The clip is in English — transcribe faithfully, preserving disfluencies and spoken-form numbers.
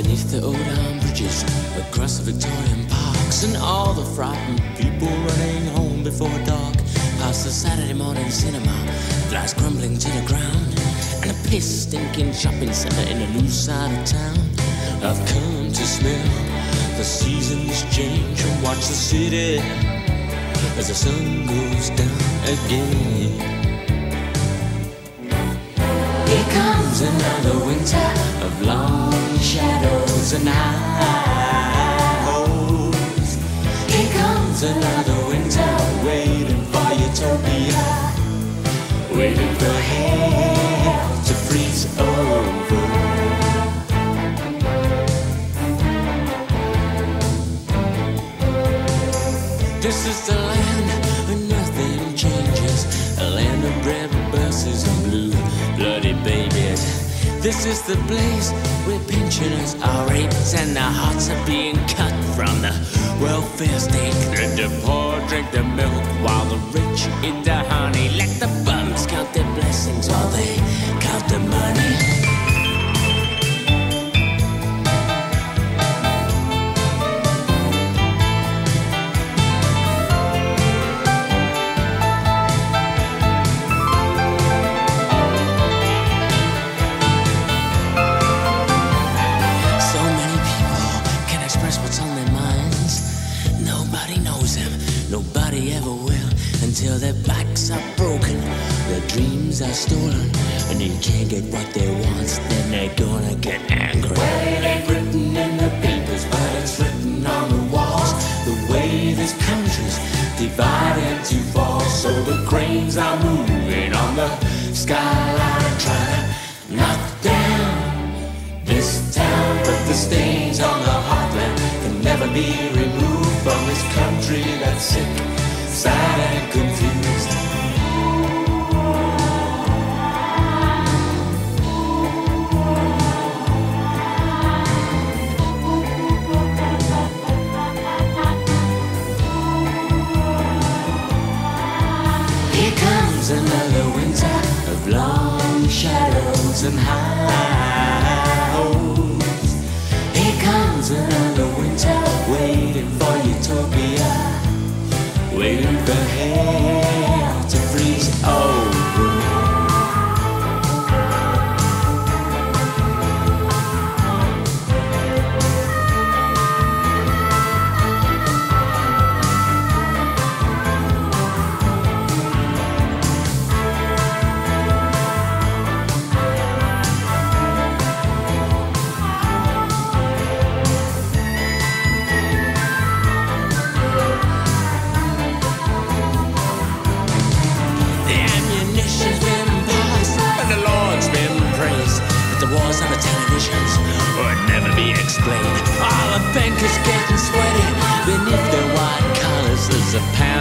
beneath the old iron bridges, across the Victorian parks, and all the frightened people running home before dark, past the Saturday morning cinema, flies crumbling to the ground, and a piss-stinking shopping centre in a new side of town. I've come to smell the seasons change and watch the city as the sun goes down again. Here comes another winter of long shadows and highs. Here comes another winter waiting for utopia, waiting for hell to freeze over. This is the land where nothing changes, a land of red buses and blue bloody babies. This is the place where pensioners are raped and their hearts are being cut from the welfare state. Let the poor drink the milk while the rich eat the honey. Let the bums count their blessings while they count the money. Until their backs are broken, their dreams are stolen, and they can't get what they want, then they're gonna get angry. Well, it ain't written in the papers, but it's written on the walls, the way this country's divided to fall. So the cranes are moving on the skyline, trying to knock down this town, but the stains on the heartland can never be removed from this country that's sick, sad and confused. Here comes another winter of long shadows and highs. Here comes another winter waiting for utopia, waiting for hell to freeze over. Wars on the televisions would never be explained. All the bankers getting sweaty beneath their white collars. There's a